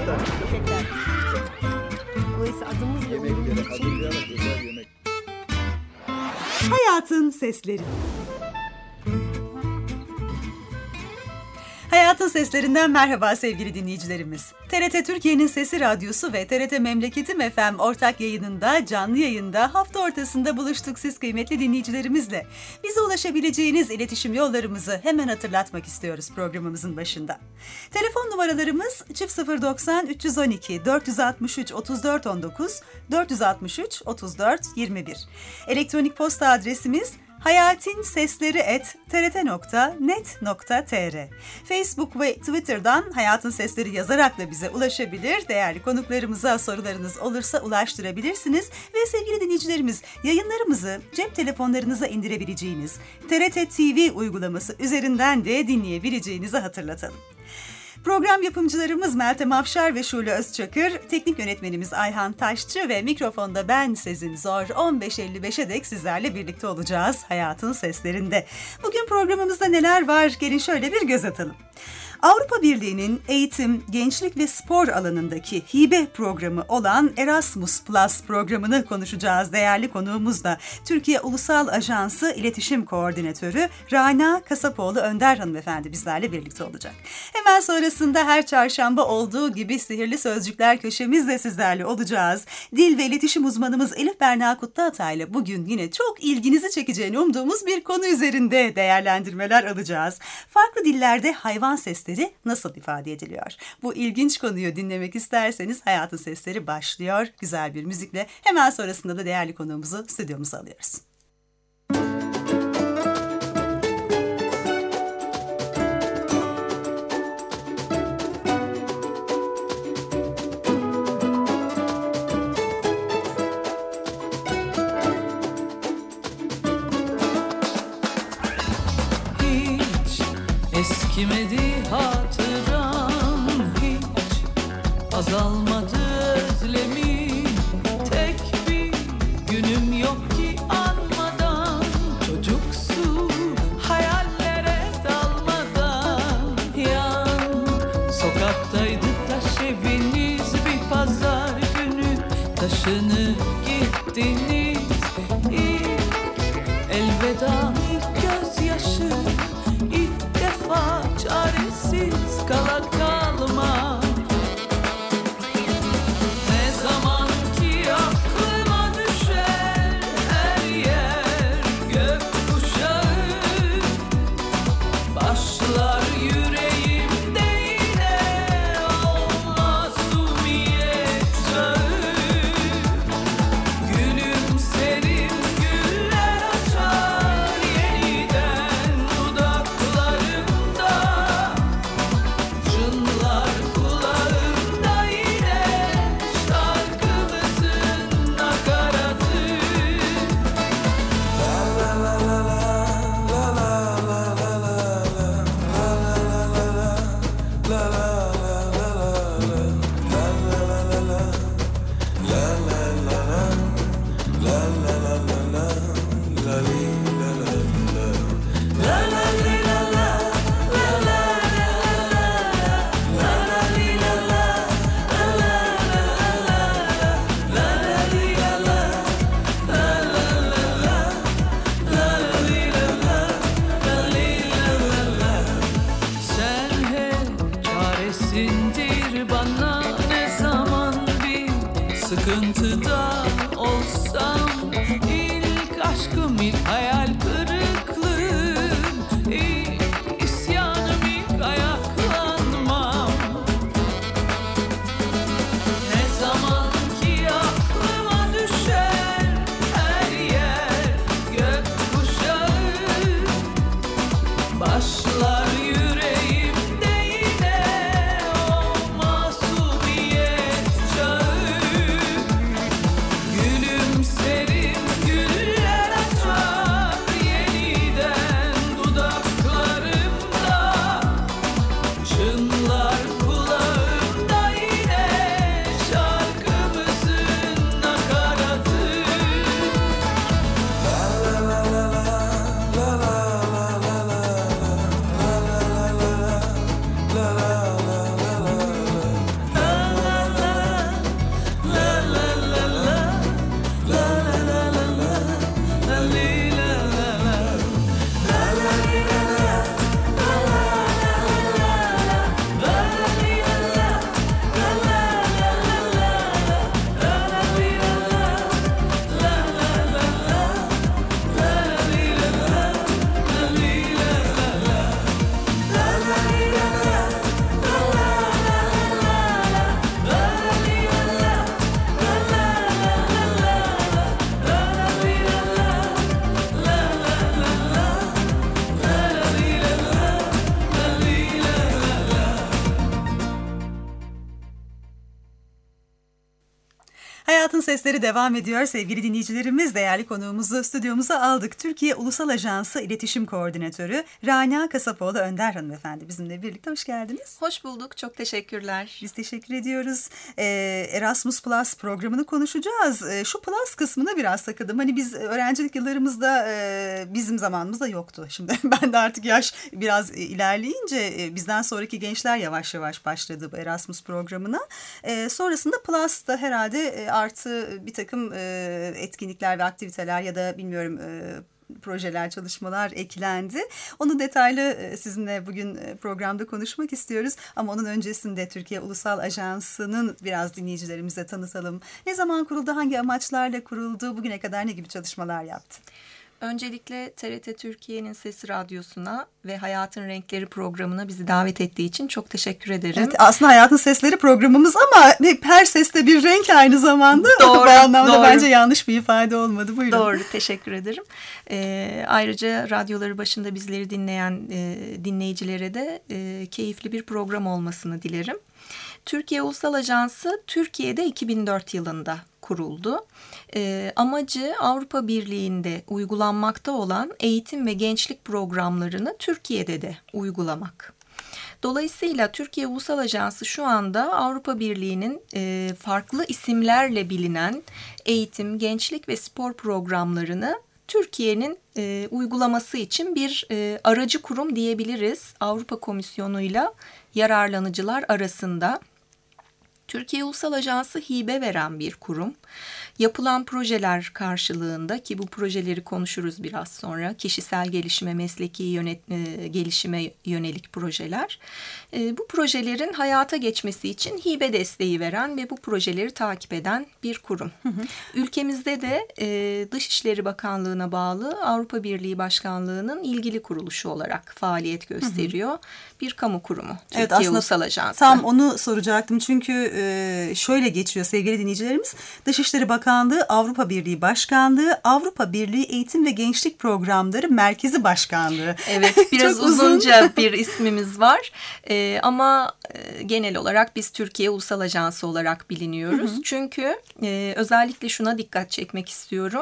tane. Köpekler. Dolayısıyla adımız ve Yemekleri uyumun için hazırlayarak özel yemek. Hayatın Sesleri. Hayatın Seslerinden merhaba sevgili dinleyicilerimiz. TRT Türkiye'nin Sesi Radyosu ve TRT Memleketim FM ortak yayınında, canlı yayında hafta ortasında buluştuk siz kıymetli dinleyicilerimizle. Bize ulaşabileceğiniz iletişim yollarımızı hemen hatırlatmak istiyoruz programımızın başında. Telefon numaralarımız 090 312 463 34 19 463 34 21. Elektronik posta adresimiz hayatinsesleri@trt.net.tr. Facebook ve Twitter'dan Hayatın Sesleri yazarak da bize ulaşabilir. Değerli konuklarımıza sorularınız olursa ulaştırabilirsiniz. Ve sevgili dinleyicilerimiz, yayınlarımızı cep telefonlarınıza indirebileceğiniz TRT TV uygulaması üzerinden de dinleyebileceğinizi hatırlatalım. Program yapımcılarımız Meltem Afşar ve Şule Özçakır, teknik yönetmenimiz Ayhan Taşçı ve mikrofonda ben Sezin Zor. 15.55'e dek sizlerle birlikte olacağız Hayatın Seslerinde. Bugün programımızda neler var? Gelin şöyle bir göz atalım. Avrupa Birliği'nin eğitim, gençlik ve spor alanındaki hibe programı olan Erasmus Plus programını konuşacağız değerli konuğumuzla. Türkiye Ulusal Ajansı İletişim Koordinatörü Rana Kasapoğlu Önder hanımefendi bizlerle birlikte olacak. Hemen sonrasında her çarşamba olduğu gibi sihirli sözcükler köşemizle sizlerle olacağız. Dil ve iletişim uzmanımız Elif Berna Kutluatay ile bugün yine çok ilginizi çekeceğini umduğumuz bir konu üzerinde değerlendirmeler alacağız. Farklı dillerde hayvan sesleri nasıl ifade ediliyor? Bu ilginç konuyu dinlemek isterseniz Hayatın Sesleri başlıyor. Güzel bir müzikle hemen sonrasında da değerli konuğumuzu stüdyomuza alıyoruz. Hiç eskimedi hatıram, hiç azalmadı özlemim. Tek bir günüm yok ki anmadan, çocuksu hayallere dalmadan. Yan sokaktaydı taş eviniz, bir pazar günü taşını gittiniz. İlk elveda, ilk gözyaşı, ilk defa çaresiz kala kalma. Ne zaman ki aklıma düşer her yer gökkuşağı, başlar yüreğimde yine o masumiyet çağı. Gülümserim, güller açar yeniden dudaklarımda, çınlar kulağımda yine şarkımızın nakaratı. Sen hep çaresindir bana, ne zaman bir sıkıntıda olsam. İlk aşkım, ilk hayal kırıklığım, ilk isyanım, ilk ayaklanmam. Ne zaman ki aklıma düşer her yer gökkuşağı, başlar yüreğimde yine o masumiyet çağı. Gülümserim, güller açar Hayatın Sesleri devam ediyor. Sevgili dinleyicilerimiz, değerli konuğumuzu stüdyomuza aldık. Türkiye Ulusal Ajansı İletişim Koordinatörü Rana Kasapoğlu Önder hanımefendi bizimle birlikte. Hoş geldiniz. Hoş bulduk. Çok teşekkürler. Biz teşekkür ediyoruz. Erasmus Plus programını konuşacağız. Şu Plus kısmına biraz takıldım. Hani biz öğrencilik yıllarımızda bizim zamanımızda yoktu. Şimdi ben de artık yaş biraz ilerleyince bizden sonraki gençler yavaş yavaş başladı bu Erasmus programına. Sonrasında Plus da herhalde artı bir takım etkinlikler ve aktiviteler ya da bilmiyorum projeler, çalışmalar eklendi. Onu detaylı sizinle bugün programda konuşmak istiyoruz. Ama onun öncesinde Türkiye Ulusal Ajansı'nın biraz dinleyicilerimize tanıtalım. Ne zaman kuruldu, hangi amaçlarla kuruldu, bugüne kadar ne gibi çalışmalar yaptı? Öncelikle TRT Türkiye'nin Sesi Radyosu'na ve Hayatın Renkleri programına bizi davet ettiği için çok teşekkür ederim. Evet, aslında Hayatın Sesleri programımız ama her seste bir renk aynı zamanda. Doğru, bu anlamda doğru. bence yanlış bir ifade olmadı. Buyurun. Doğru, teşekkür ederim. Ayrıca radyoları başında bizleri dinleyen dinleyicilere de keyifli bir program olmasını dilerim. Türkiye Ulusal Ajansı Türkiye'de 2004 yılında kuruldu. Amacı Avrupa Birliği'nde uygulanmakta olan eğitim ve gençlik programlarını Türkiye'de de uygulamak. Dolayısıyla Türkiye Ulusal Ajansı şu anda Avrupa Birliği'nin farklı isimlerle bilinen eğitim, gençlik ve spor programlarını Türkiye'nin uygulaması için bir aracı kurum diyebiliriz. Avrupa Komisyonu'yla yararlanıcılar arasında. Türkiye Ulusal Ajansı hibe veren bir kurum. Yapılan projeler karşılığında, ki bu projeleri konuşuruz biraz sonra, kişisel gelişime, mesleki gelişime yönelik projeler. Bu projelerin hayata geçmesi için hibe desteği veren ve bu projeleri takip eden bir kurum. Ülkemizde de Dışişleri Bakanlığı'na bağlı Avrupa Birliği Başkanlığı'nın ilgili kuruluşu olarak faaliyet gösteriyor. Bir kamu kurumu. Evet, Türkiye Ulusal Ajansı. Tam onu soracaktım çünkü şöyle geçiyor sevgili dinleyicilerimiz. Dışişleri Bakanlığı, Avrupa Birliği Başkanlığı, Avrupa Birliği Eğitim ve Gençlik Programları Merkezi Başkanlığı. Evet, biraz uzunca bir ismimiz var ama genel olarak biz Türkiye Ulusal Ajansı olarak biliniyoruz. Çünkü özellikle şuna dikkat çekmek istiyorum.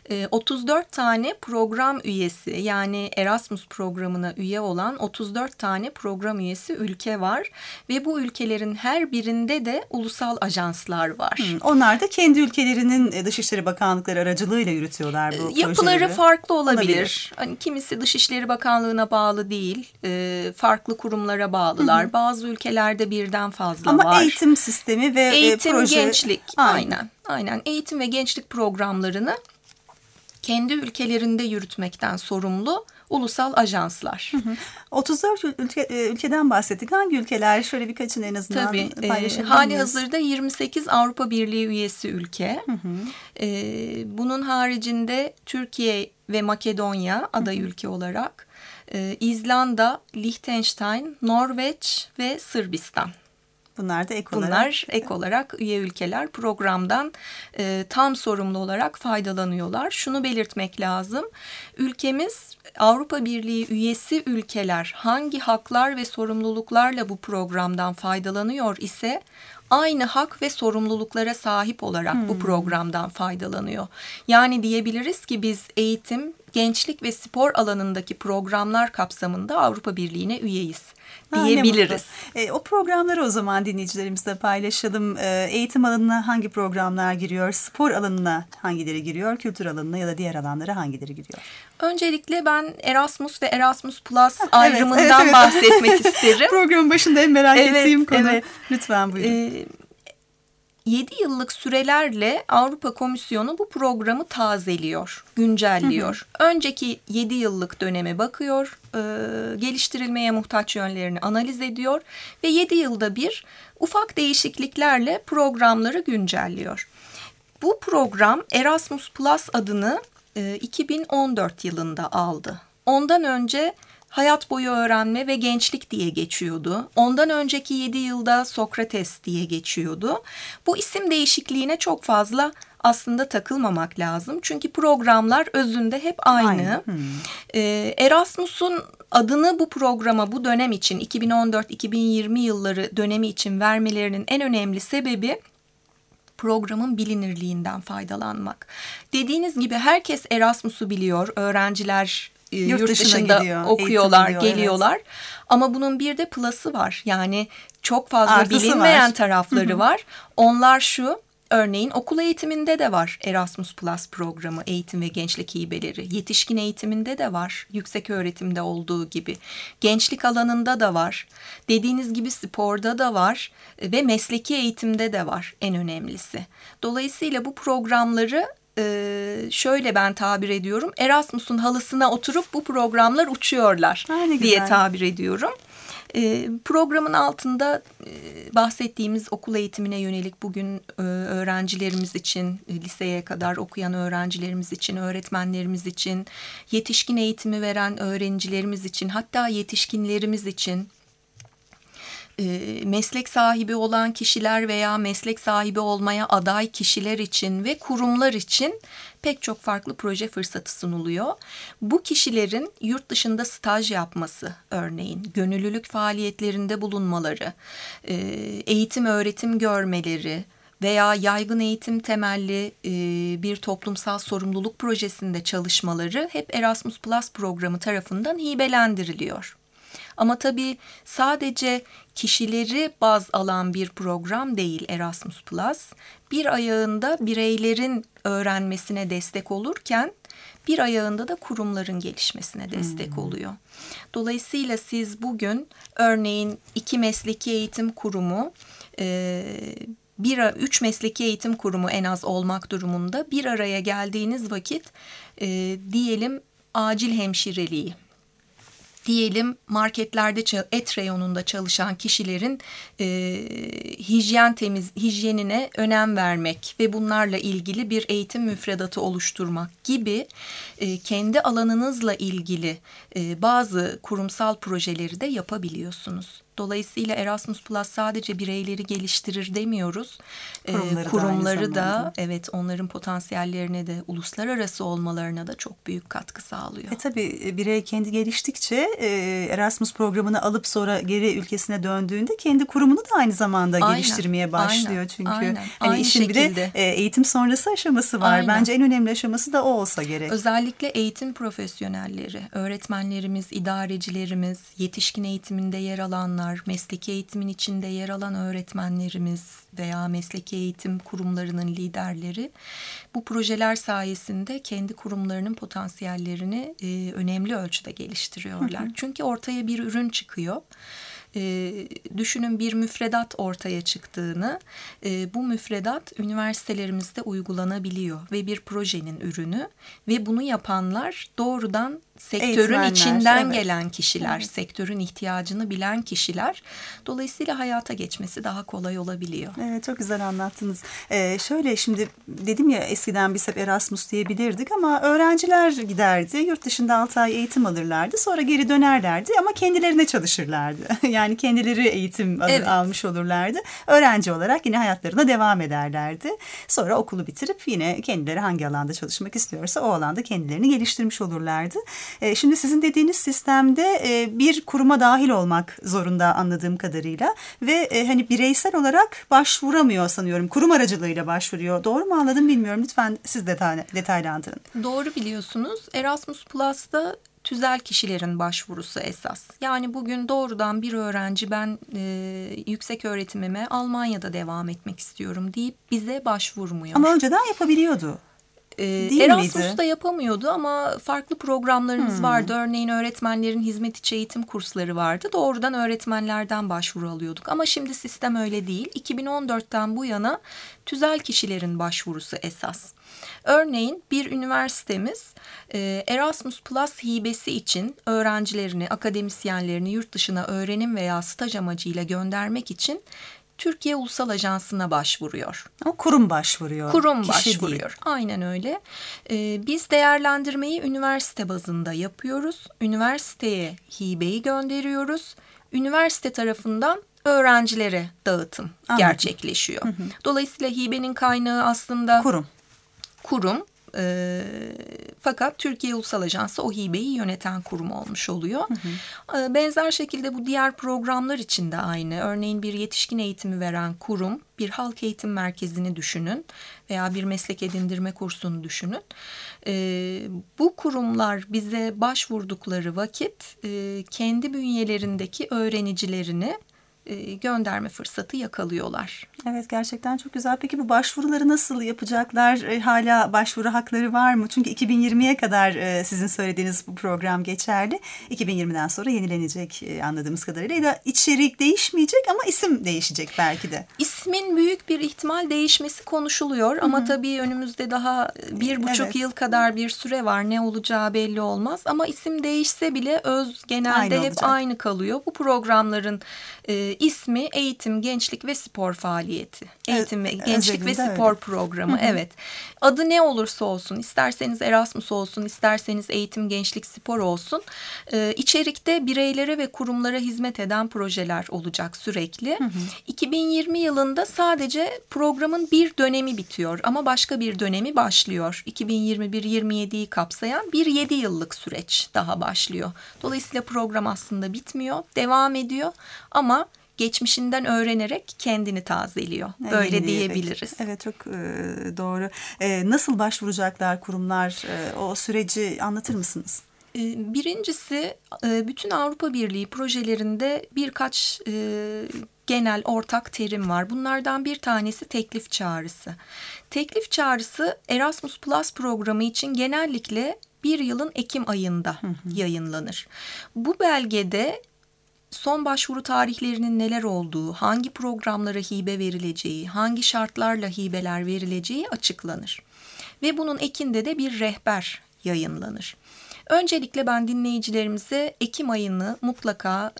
34 tane program üyesi, yani Erasmus programına üye olan 34 tane program üyesi ülke var ve bu ülkelerin her birinde de ulusal ajanslar var. Onlar da kendi ülkelerinin Dışişleri Bakanlıkları aracılığıyla yürütüyorlar bu projeleri. Yapıları farklı olabilir. Hani kimisi Dışişleri Bakanlığı'na bağlı değil, farklı kurumlara bağlılar. Bazı ülkelerde birden fazla var. Ama eğitim sistemi ve eğitim, proje... gençlik, aynen. Eğitim ve gençlik programlarını kendi ülkelerinde yürütmekten sorumlu ulusal ajanslar. 34 ülkeden bahsettik. Hangi ülkeler? Şöyle birkaçını en azından paylaşabilir hali miyiz? hazırda 28 Avrupa Birliği üyesi ülke. Bunun haricinde Türkiye ve Makedonya aday ülke olarak, İzlanda, Liechtenstein, Norveç ve Sırbistan. Bunlar da ek olarak üye ülkeler programdan tam sorumlu olarak faydalanıyorlar. Şunu belirtmek lazım. Ülkemiz Avrupa Birliği üyesi ülkeler hangi haklar ve sorumluluklarla bu programdan faydalanıyor ise aynı hak ve sorumluluklara sahip olarak bu programdan faydalanıyor. Yani diyebiliriz ki biz eğitim, gençlik ve spor alanındaki programlar kapsamında Avrupa Birliği'ne üyeyiz diyebiliriz. O programları o zaman dinleyicilerimizle paylaşalım. Eğitim alanına hangi programlar giriyor? Spor alanına hangileri giriyor? Kültür alanına ya da diğer alanlara hangileri giriyor? Öncelikle ben Erasmus ve Erasmus Plus ayrımından bahsetmek isterim. Programın başında en merak ettiğim konu. Evet. Lütfen buyurun. 7 yıllık sürelerle Avrupa Komisyonu bu programı tazeliyor, güncelliyor. Önceki 7 yıllık döneme bakıyor, geliştirilmeye muhtaç yönlerini analiz ediyor ve 7 yılda bir ufak değişikliklerle programları güncelliyor. Bu program Erasmus Plus adını 2014 yılında aldı. Ondan önce hayat boyu öğrenme ve gençlik diye geçiyordu. Ondan önceki 7 yılda Sokrates diye geçiyordu. Bu isim değişikliğine çok fazla aslında takılmamak lazım. Çünkü programlar özünde hep aynı. Erasmus'un adını bu programa, bu dönem için 2014-2020 yılları dönemi için vermelerinin en önemli sebebi programın bilinirliğinden faydalanmak. Dediğiniz gibi herkes Erasmus'u biliyor. Öğrenciler yurt dışında gidiyor, okuyorlar, geliyorlar. Evet. Ama bunun bir de plus'ı var. Yani çok fazla artısı bilinmeyen var. Tarafları var. Onlar şu, örneğin okul eğitiminde de var Erasmus Plus programı, eğitim ve gençlik hibeleri. Yetişkin eğitiminde de var, yüksek öğretimde olduğu gibi. Gençlik alanında da var. Dediğiniz gibi sporda da var ve mesleki eğitimde de var en önemlisi. Dolayısıyla bu programları şöyle ben tabir ediyorum. Erasmus'un halısına oturup bu programlar uçuyorlar diye tabir ediyorum. Programın altında bahsettiğimiz okul eğitimine yönelik bugün öğrencilerimiz için, liseye kadar okuyan öğrencilerimiz için, öğretmenlerimiz için, yetişkin eğitimi veren öğrencilerimiz için, hatta yetişkinlerimiz için, meslek sahibi olan kişiler veya meslek sahibi olmaya aday kişiler için ve kurumlar için pek çok farklı proje fırsatı sunuluyor. Bu kişilerin yurt dışında staj yapması örneğin, gönüllülük faaliyetlerinde bulunmaları, eğitim öğretim görmeleri veya yaygın eğitim temelli bir toplumsal sorumluluk projesinde çalışmaları hep Erasmus Plus programı tarafından hibelendiriliyor. Ama tabii sadece kişileri baz alan bir program değil Erasmus Plus. Bir ayağında bireylerin öğrenmesine destek olurken bir ayağında da kurumların gelişmesine destek oluyor. Dolayısıyla siz bugün örneğin 2 mesleki eğitim kurumu, 3 mesleki eğitim kurumu en az olmak durumunda bir araya geldiğiniz vakit diyelim acil hemşireliği, diyelim marketlerde et reyonunda çalışan kişilerin hijyenine önem vermek ve bunlarla ilgili bir eğitim müfredatı oluşturmak gibi kendi alanınızla ilgili bazı kurumsal projeleri de yapabiliyorsunuz. Dolayısıyla Erasmus Plus sadece bireyleri geliştirir demiyoruz. Kurumları da evet, onların potansiyellerine de, uluslararası olmalarına da çok büyük katkı sağlıyor. Tabii birey kendi geliştikçe Erasmus programını alıp sonra geri ülkesine döndüğünde kendi kurumunu da aynı zamanda geliştirmeye başlıyor. Çünkü hani işin bir de eğitim sonrası aşaması var. Bence en önemli aşaması da o olsa gerek. Özellikle eğitim profesyonelleri, öğretmenlerimiz, idarecilerimiz, yetişkin eğitiminde yer alanlar, mesleki eğitimin içinde yer alan öğretmenlerimiz veya mesleki eğitim kurumlarının liderleri bu projeler sayesinde kendi kurumlarının potansiyellerini önemli ölçüde geliştiriyorlar. Çünkü ortaya bir ürün çıkıyor. Düşünün bir müfredat ortaya çıktığını, bu müfredat üniversitelerimizde uygulanabiliyor ve bir projenin ürünü ve bunu yapanlar doğrudan sektörün içinden gelen kişiler, sektörün ihtiyacını bilen kişiler. Dolayısıyla hayata geçmesi daha kolay olabiliyor. Evet, çok güzel anlattınız. Şöyle şimdi dedim ya, eskiden biz hep Erasmus diyebilirdik ama öğrenciler giderdi, yurt dışında 6 ay eğitim alırlardı, sonra geri dönerlerdi ama kendilerine çalışırlardı. Yani kendileri eğitim almış olurlardı. Öğrenci olarak yine hayatlarına devam ederlerdi. Sonra okulu bitirip yine kendileri hangi alanda çalışmak istiyorsa o alanda kendilerini geliştirmiş olurlardı. Şimdi sizin dediğiniz sistemde bir kuruma dahil olmak zorunda anladığım kadarıyla ve hani bireysel olarak başvuramıyor sanıyorum. Kurum aracılığıyla başvuruyor. Doğru mu anladım bilmiyorum. Lütfen siz detaylandırın. Doğru biliyorsunuz. Erasmus Plus'ta tüzel kişilerin başvurusu esas. Yani bugün doğrudan bir öğrenci ben yüksek öğretimime Almanya'da devam etmek istiyorum deyip bize başvurmuyor. Ama önceden yapabiliyordu. Değil Erasmus'ta miydi? yapamıyordu ama farklı programlarımız vardı. Örneğin öğretmenlerin hizmet içi eğitim kursları vardı. Doğrudan öğretmenlerden başvuru alıyorduk. Ama şimdi sistem öyle değil. 2014'ten bu yana tüzel kişilerin başvurusu esas. Örneğin bir üniversitemiz Erasmus Plus hibesi için öğrencilerini, akademisyenlerini yurt dışına öğrenim veya staj amacıyla göndermek için Türkiye Ulusal Ajansı'na başvuruyor. O kurum başvuruyor. Kurum kişi başvuruyor. değil. Aynen öyle. Biz değerlendirmeyi üniversite bazında yapıyoruz. Üniversiteye hibeyi gönderiyoruz. Üniversite tarafından öğrencilere dağıtım Anladım. gerçekleşiyor. Dolayısıyla hibenin kaynağı aslında kurum. Fakat Türkiye Ulusal Ajansı o hibeyi yöneten kurum olmuş oluyor. Benzer şekilde bu diğer programlar için de aynı. Örneğin bir yetişkin eğitimi veren kurum, bir halk eğitim merkezini düşünün veya bir meslek edindirme kursunu düşünün. Bu kurumlar bize başvurdukları vakit kendi bünyelerindeki öğrenicilerini gönderme fırsatı yakalıyorlar. Evet, gerçekten çok güzel. Peki bu başvuruları nasıl yapacaklar? Hala başvuru hakları var mı? Çünkü 2020'ye kadar sizin söylediğiniz bu program geçerli. 2020'den sonra yenilenecek anladığımız kadarıyla. Ya da içerik değişmeyecek ama isim değişecek belki de. İsmin büyük bir ihtimal değişmesi konuşuluyor. Ama tabii önümüzde daha 1,5 yıl kadar bir süre var. Ne olacağı belli olmaz. Ama isim değişse bile öz genelde hep aynı kalıyor. Bu programların ismi Eğitim, Gençlik ve Spor Faaliyeti. Eğitim, Gençlik ve Spor öyle. Programı. Evet. Adı ne olursa olsun, isterseniz Erasmus olsun, isterseniz Eğitim, Gençlik, Spor olsun. İçerikte bireylere ve kurumlara hizmet eden projeler olacak sürekli. 2020 yılında sadece programın bir dönemi bitiyor ama başka bir dönemi başlıyor. 2021-27'yi kapsayan bir 7 yıllık süreç daha başlıyor. Dolayısıyla program aslında bitmiyor, devam ediyor ama geçmişinden öğrenerek kendini tazeliyor. Böyle diyebiliriz. Evet, çok doğru. Nasıl başvuracaklar kurumlar? O süreci anlatır mısınız? Birincisi bütün Avrupa Birliği projelerinde birkaç genel ortak terim var. Bunlardan bir tanesi teklif çağrısı. Teklif çağrısı Erasmus Plus programı için genellikle bir yılın Ekim ayında yayınlanır. Bu belgede son başvuru tarihlerinin neler olduğu, hangi programlara hibe verileceği, hangi şartlarla hibeler verileceği açıklanır. Ve bunun ekinde de bir rehber yayınlanır. Öncelikle ben dinleyicilerimize Ekim ayını mutlaka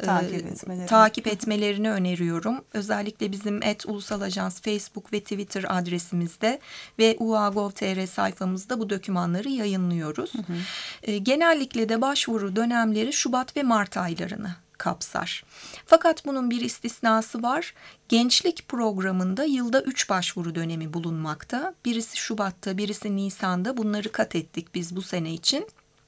takip etmelerini öneriyorum. Özellikle bizim @ulusalajans Facebook ve Twitter adresimizde ve UA.gov.tr sayfamızda bu dokümanları yayınlıyoruz. Genellikle de başvuru dönemleri Şubat ve Mart aylarını kapsar. Fakat bunun bir istisnası var. Gençlik programında yılda 3 başvuru dönemi bulunmakta. Birisi Şubat'ta, birisi Nisan'da. Bunları kat ettik biz bu sene için.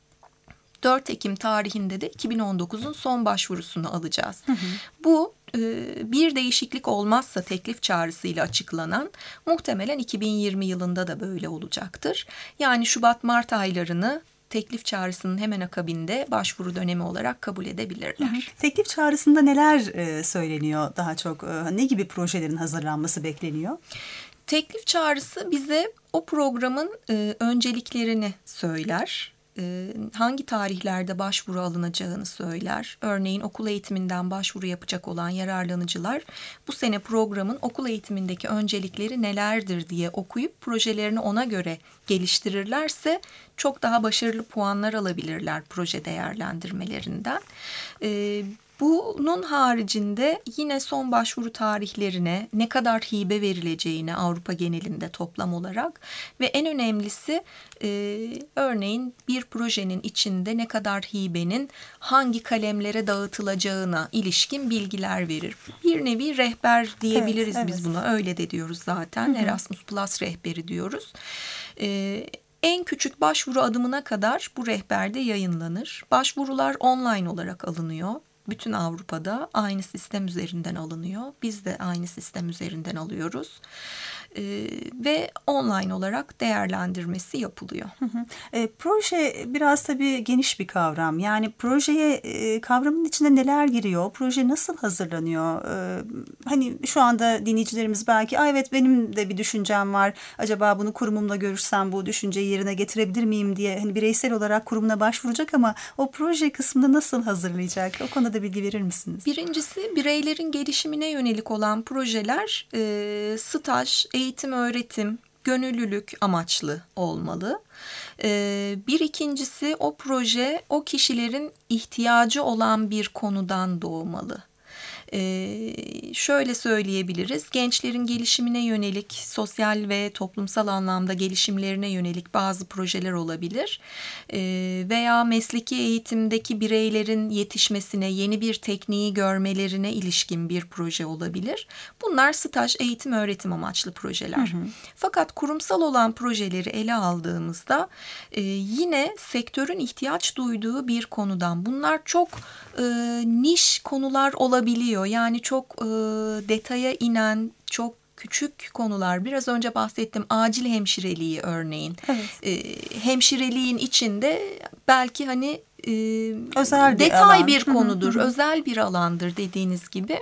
4 Ekim tarihinde de 2019'un son başvurusunu alacağız. Bu bir değişiklik olmazsa teklif çağrısıyla açıklanan muhtemelen 2020 yılında da böyle olacaktır. Yani Şubat-Mart aylarını teklif çağrısının hemen akabinde başvuru dönemi olarak kabul edebilirler. Teklif çağrısında neler söyleniyor daha çok? Ne gibi projelerin hazırlanması bekleniyor? Teklif çağrısı bize o programın önceliklerini söyler. Hangi tarihlerde başvuru alınacağını söyler. Örneğin okul eğitiminden başvuru yapacak olan yararlanıcılar bu sene programın okul eğitimindeki öncelikleri nelerdir diye okuyup projelerini ona göre geliştirirlerse çok daha başarılı puanlar alabilirler proje değerlendirmelerinden. Bunun haricinde yine son başvuru tarihlerine, ne kadar hibe verileceğine Avrupa genelinde toplam olarak ve en önemlisi örneğin bir projenin içinde ne kadar hibenin hangi kalemlere dağıtılacağına ilişkin bilgiler verir. Bir nevi rehber diyebiliriz biz buna, öyle de diyoruz zaten. Erasmus Plus rehberi diyoruz. En küçük başvuru adımına kadar bu rehberde yayınlanır. Başvurular online olarak alınıyor. Bütün Avrupa'da aynı sistem üzerinden alınıyor. Biz de aynı sistem üzerinden alıyoruz. Ve online olarak değerlendirmesi yapılıyor. Proje biraz tabii geniş bir kavram. Yani projeye kavramın içinde neler giriyor? Proje nasıl hazırlanıyor? Hani şu anda dinleyicilerimiz belki evet benim de bir düşüncem var. Acaba bunu kurumumla görüşsem bu düşünceyi yerine getirebilir miyim diye hani bireysel olarak kurumuna başvuracak ama o proje kısmında nasıl hazırlayacak? O konuda bilgi verir misiniz? Birincisi bireylerin gelişimine yönelik olan projeler staj, eğitim, öğretim, gönüllülük amaçlı olmalı. Bir ikincisi o proje o kişilerin ihtiyacı olan bir konudan doğmalı. Şöyle söyleyebiliriz, gençlerin gelişimine yönelik, sosyal ve toplumsal anlamda gelişimlerine yönelik bazı projeler olabilir. Veya mesleki eğitimdeki bireylerin yetişmesine, yeni bir tekniği görmelerine ilişkin bir proje olabilir. Bunlar staj, eğitim, öğretim amaçlı projeler. Fakat kurumsal olan projeleri ele aldığımızda yine sektörün ihtiyaç duyduğu bir konudan. Bunlar çok niş konular olabiliyor. Yani çok detaya inen, çok küçük konular. Biraz önce bahsettim acil hemşireliği örneğin. Evet. Hemşireliğin içinde belki hani özel detay bir konudur, özel bir alandır dediğiniz gibi.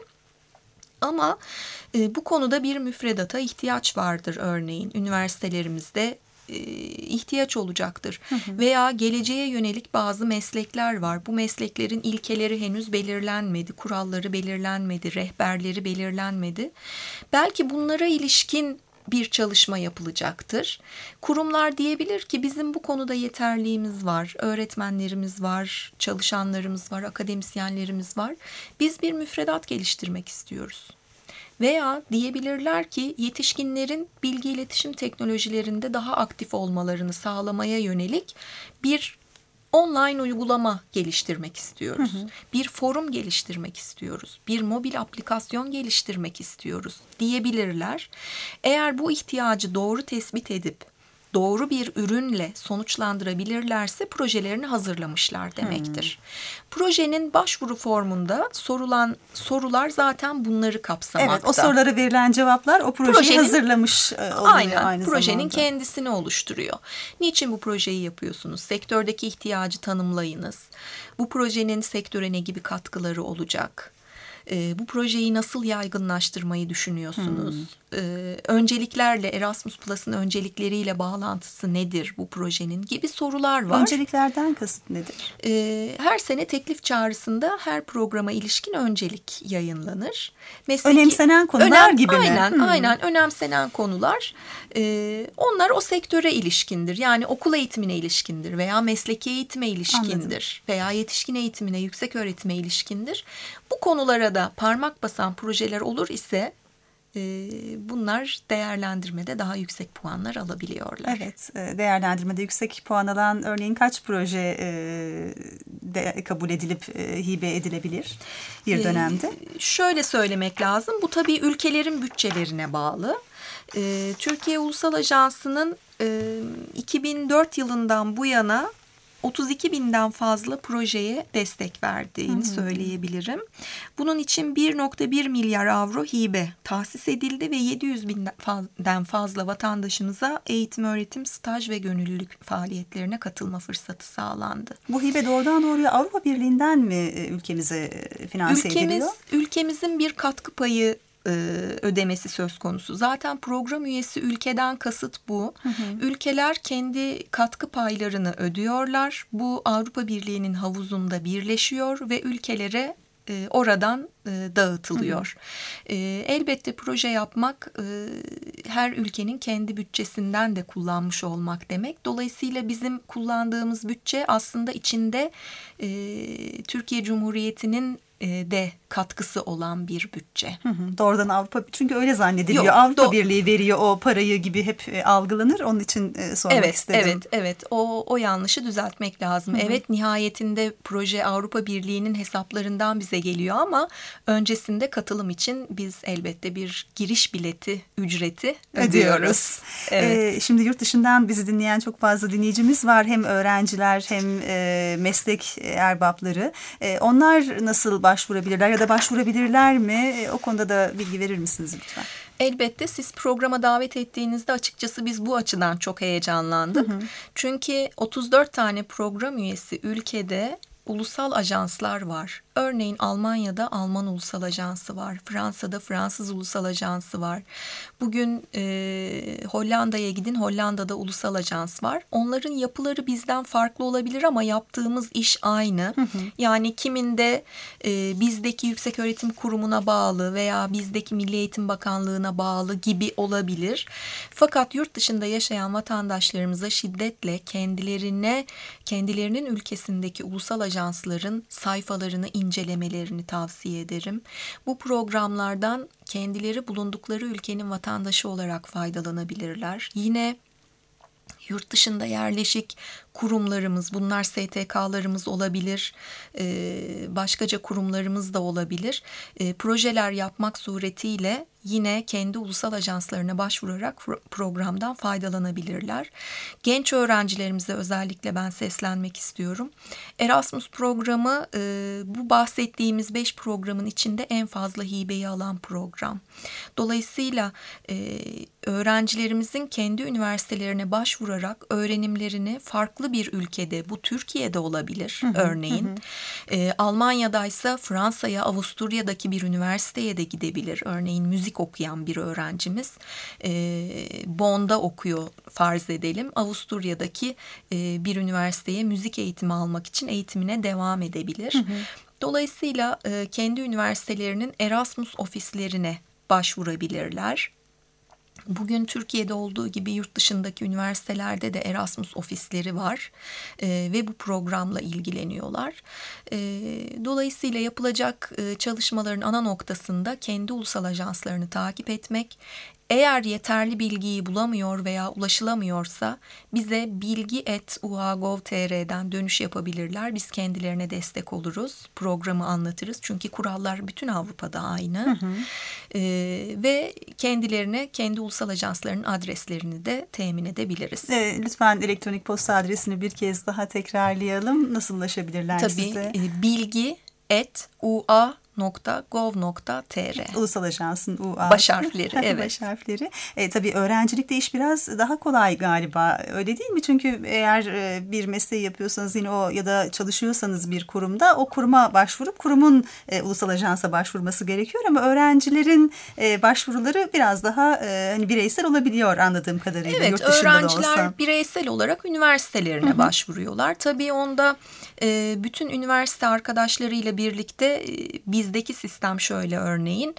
Ama bu konuda bir müfredata ihtiyaç vardır örneğin. Üniversitelerimizde ihtiyaç olacaktır. Veya geleceğe yönelik bazı meslekler var. Bu mesleklerin ilkeleri henüz belirlenmedi, kuralları belirlenmedi, rehberleri belirlenmedi. Belki bunlara ilişkin bir çalışma yapılacaktır. Kurumlar diyebilir ki bizim bu konuda yeterliğimiz var, öğretmenlerimiz var, çalışanlarımız var, akademisyenlerimiz var. Biz bir müfredat geliştirmek istiyoruz. Veya diyebilirler ki yetişkinlerin bilgi iletişim teknolojilerinde daha aktif olmalarını sağlamaya yönelik bir online uygulama geliştirmek istiyoruz. Bir forum geliştirmek istiyoruz. Bir mobil aplikasyon geliştirmek istiyoruz diyebilirler. Eğer bu ihtiyacı doğru tespit edip doğru bir ürünle sonuçlandırabilirlerse projelerini hazırlamışlar demektir. Projenin başvuru formunda sorulan sorular zaten bunları kapsamakta. Evet, o sorulara verilen cevaplar o projeyi hazırlamış oluyor aynı projenin zamanda. kendisini oluşturuyor. Niçin bu projeyi yapıyorsunuz? Sektördeki ihtiyacı tanımlayınız. Bu projenin sektöre ne gibi katkıları olacak? Bu projeyi nasıl yaygınlaştırmayı düşünüyorsunuz? Önceliklerle Erasmus Plus'ın öncelikleriyle bağlantısı nedir bu projenin gibi sorular var. Önceliklerden kasıt nedir? Her sene teklif çağrısında her programa ilişkin öncelik yayınlanır. Önemsenen konular gibi mi? Aynen önemsenen konular. Onlar o sektöre ilişkindir. Yani okul eğitimine ilişkindir veya mesleki eğitime ilişkindir. Anladım. Veya yetişkin eğitimine, yüksek öğretime ilişkindir. Bu konulara da parmak basan projeler olur ise bunlar değerlendirmede daha yüksek puanlar alabiliyorlar. Evet, değerlendirmede yüksek puan alan örneğin kaç proje kabul edilip hibe edilebilir bir dönemde? Şöyle söylemek lazım, bu tabii ülkelerin bütçelerine bağlı. Türkiye Ulusal Ajansı'nın 2004 yılından bu yana 32 binden fazla projeye destek verdiğini söyleyebilirim. Bunun için 1,1 milyar avro hibe tahsis edildi ve 700 binden fazla vatandaşımıza eğitim, öğretim, staj ve gönüllülük faaliyetlerine katılma fırsatı sağlandı. Bu hibe doğrudan doğruya Avrupa Birliği'nden mi ülkemize finanse ediliyor? Ülkemizin bir katkı payı ödemesi söz konusu. Zaten program üyesi ülkeden kasıt bu. Ülkeler kendi katkı paylarını ödüyorlar. Bu Avrupa Birliği'nin havuzunda birleşiyor ve ülkelere oradan dağıtılıyor. Elbette proje yapmak her ülkenin kendi bütçesinden de kullanmış olmak demek. Dolayısıyla bizim kullandığımız bütçe aslında içinde Türkiye Cumhuriyeti'nin de katkısı olan bir bütçe. Doğrudan Avrupa, çünkü öyle zannediliyor. Yok, Avrupa Birliği veriyor o parayı gibi hep algılanır. Onun için sormak istedim. Evet. O yanlışı düzeltmek lazım. Evet, nihayetinde proje Avrupa Birliği'nin hesaplarından bize geliyor ama öncesinde katılım için biz elbette bir giriş bileti ücreti ödüyoruz. Evet. Şimdi yurt dışından bizi dinleyen çok fazla dinleyicimiz var. Hem öğrenciler hem meslek erbapları. Onlar nasıl başvurabilirler ya da başvurabilirler mi? O konuda da bilgi verir misiniz lütfen? Elbette siz programa davet ettiğinizde açıkçası biz bu açıdan çok heyecanlandık. Çünkü 34 tane program üyesi ülkede ulusal ajanslar var. Örneğin Almanya'da Alman Ulusal Ajansı var. Fransa'da Fransız Ulusal Ajansı var. Bugün Hollanda'ya gidin, Hollanda'da Ulusal Ajans var. Onların yapıları bizden farklı olabilir ama yaptığımız iş aynı. Yani kiminde bizdeki Yükseköğretim Kurumu'na bağlı veya bizdeki Milli Eğitim Bakanlığı'na bağlı gibi olabilir. Fakat yurt dışında yaşayan vatandaşlarımıza şiddetle kendilerinin ülkesindeki ulusal ajansların sayfalarını incelemelerini tavsiye ederim. Bu programlardan kendileri bulundukları ülkenin vatandaşı olarak faydalanabilirler. Yine yurt dışında yerleşik kurumlarımız, bunlar STK'larımız olabilir, başkaca kurumlarımız da olabilir. Projeler yapmak suretiyle yine kendi ulusal ajanslarına başvurarak programdan faydalanabilirler. Genç öğrencilerimize özellikle ben seslenmek istiyorum. Erasmus programı bu bahsettiğimiz 5 programın içinde en fazla hibeyi alan program. Dolayısıyla öğrencilerimizin kendi üniversitelerine başvurarak öğrenimlerini farklı bir ülkede, bu Türkiye'de olabilir örneğin. Almanya'daysa Fransa'ya, Avusturya'daki bir üniversiteye de gidebilir. Örneğin müzik okuyan bir öğrencimiz Bonn'da okuyor farz edelim. Avusturya'daki bir üniversiteye müzik eğitimi almak için eğitimine devam edebilir. Dolayısıyla kendi üniversitelerinin Erasmus ofislerine başvurabilirler. Bugün Türkiye'de olduğu gibi yurt dışındaki üniversitelerde de Erasmus ofisleri var ve bu programla ilgileniyorlar. Dolayısıyla yapılacak çalışmaların ana noktasında kendi ulusal ajanslarını takip etmek. Eğer yeterli bilgiyi bulamıyor veya ulaşılamıyorsa bize bilgi@uha.gov.tr'den dönüş yapabilirler. Biz kendilerine destek oluruz. Programı anlatırız. Çünkü kurallar bütün Avrupa'da aynı. Ve kendilerine kendi ulusal ajanslarının adreslerini de temin edebiliriz. Lütfen elektronik posta adresini bir kez daha tekrarlayalım. Nasıl ulaşabilirler size? Tabii bilgi@ua.gov.tr. Ulusal Ajans'ın UA. Baş harfleri, evet. Baş harfleri. Tabii öğrencilikte iş biraz daha kolay galiba. Öyle değil mi? Çünkü eğer bir mesleği yapıyorsanız yine o ya da çalışıyorsanız bir kurumda o kuruma başvurup kurumun Ulusal Ajans'a başvurması gerekiyor ama öğrencilerin başvuruları biraz daha hani bireysel olabiliyor anladığım kadarıyla. Evet, yurt dışında öğrenciler da olsa. bireysel olarak üniversitelerine başvuruyorlar. Tabii onda bütün üniversite arkadaşlarıyla birlikte bizdeki sistem şöyle örneğin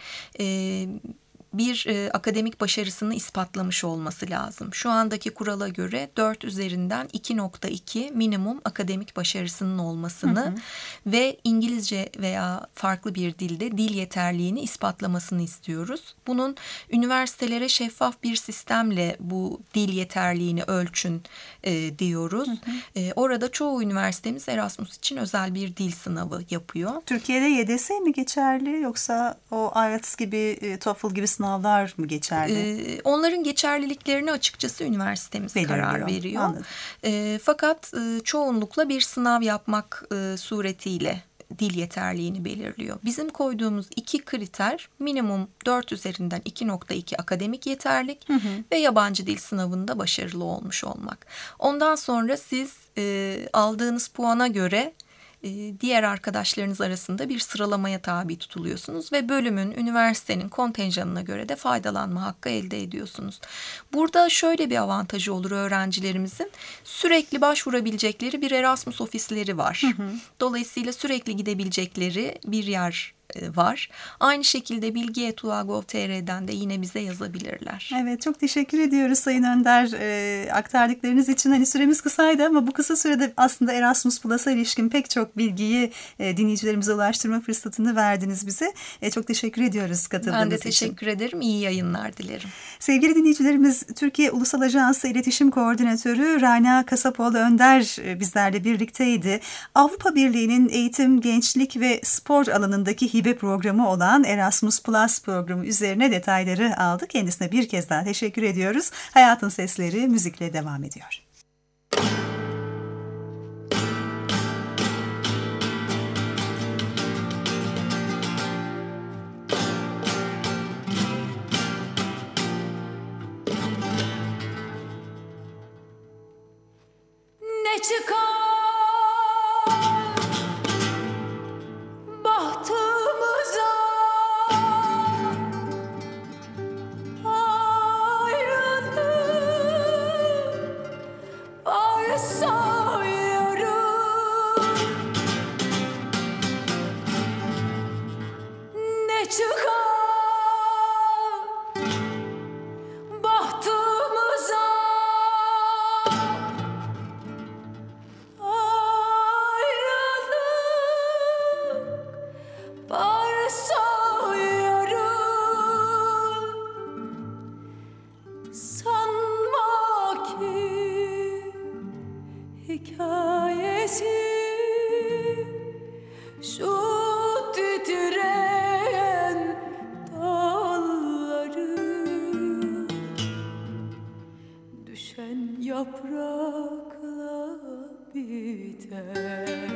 bir akademik başarısını ispatlamış olması lazım. Şu andaki kurala göre 4 üzerinden 2.2 minimum akademik başarısının olmasını ve İngilizce veya farklı bir dilde dil yeterliğini ispatlamasını istiyoruz. Bunun üniversitelere şeffaf bir sistemle bu dil yeterliğini ölçün diyoruz. Orada çoğu üniversitemiz Erasmus için özel bir dil sınavı yapıyor. Türkiye'de YDS mi geçerli yoksa o IELTS gibi, TOEFL gibi sınavlar mı geçerli? Onların geçerliliklerini açıkçası üniversitemiz karar veriyor. Anladım. Fakat çoğunlukla bir sınav yapmak suretiyle dil yeterliğini belirliyor. Bizim koyduğumuz 2 kriter minimum 4 üzerinden 2.2 akademik yeterlik ve yabancı dil sınavında başarılı olmuş olmak. Ondan sonra siz aldığınız puana göre diğer arkadaşlarınız arasında bir sıralamaya tabi tutuluyorsunuz ve bölümün, üniversitenin kontenjanına göre de faydalanma hakkı elde ediyorsunuz. Burada şöyle bir avantajı olur öğrencilerimizin. Sürekli başvurabilecekleri bir Erasmus ofisleri var. Dolayısıyla sürekli gidebilecekleri bir yer var. Aynı şekilde bilgi@ua.gov.tr'den de yine bize yazabilirler. Evet, çok teşekkür ediyoruz Sayın Önder aktardıklarınız için. Hani süremiz kısaydı ama bu kısa sürede aslında Erasmus Plus'a ilişkin pek çok bilgiyi dinleyicilerimize ulaştırma fırsatını verdiniz bize. Çok teşekkür ediyoruz katıldığınız için. Ben de teşekkür ederim. İyi yayınlar dilerim. Sevgili dinleyicilerimiz, Türkiye Ulusal Ajansı İletişim Koordinatörü Rana Kasapoğlu Önder bizlerle birlikteydi. Avrupa Birliği'nin eğitim, gençlik ve spor alanındaki hibe programı olan Erasmus Plus programı üzerine detayları aldık. Kendisine bir kez daha teşekkür ediyoruz. Hayatın Sesleri müzikle devam ediyor. çıkar bahtımıza, ayrılık varsa yarın, sanma ki hikayesi şu titreyen dalları, düşen yaprakla biter.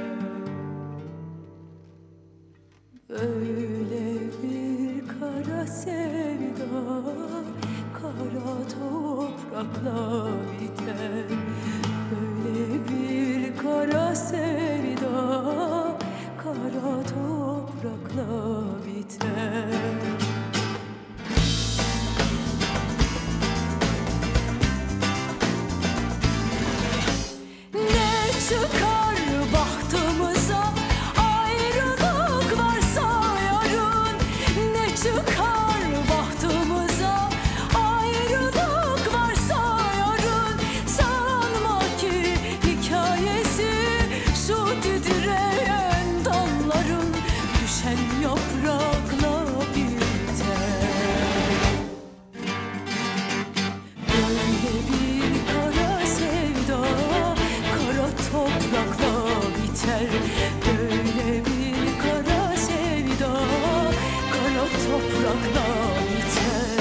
Öyle bir kara sevda kara toprakla biter. Böyle bir kara sevda kara toprakla biter. Ne çıkar bahtımıza, ayrılık varsa yarın. Ne çıkar bahtımıza, ayrılık varsa yarın. Sanma ki hikayesi şu titreyen dalların, düşen yaprakla biter. Böyle bir kara sevda kara toprakla biter. Böyle bir kara sevda kara toprakla biter.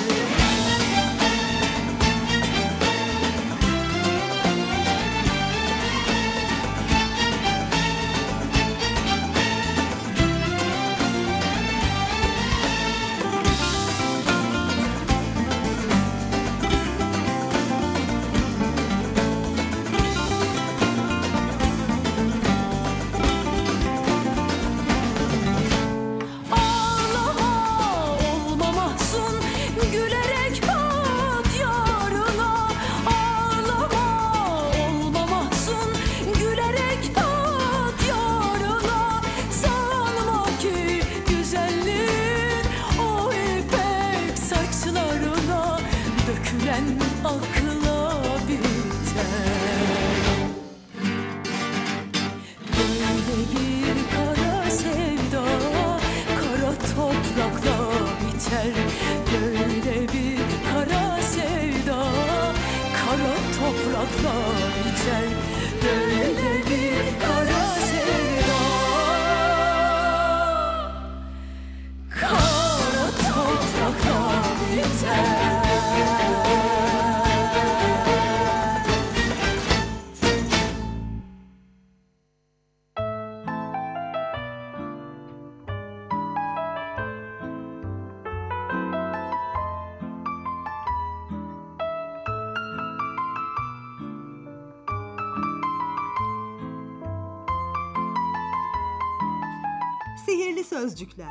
Ağlama olma mahzun, gülerek bak yarına. Ağlama olma mahzun, gülerek bak yarına. Sanma ki güzelliğin o ipek saçlarına, dökülen akla biter. Böyle bir kara sevda kara toprakla biter. Böyle bir kara sevda kara toprakla biter. Böyle bir kara sevda kara toprakla biter. Sihirli Sözcükler.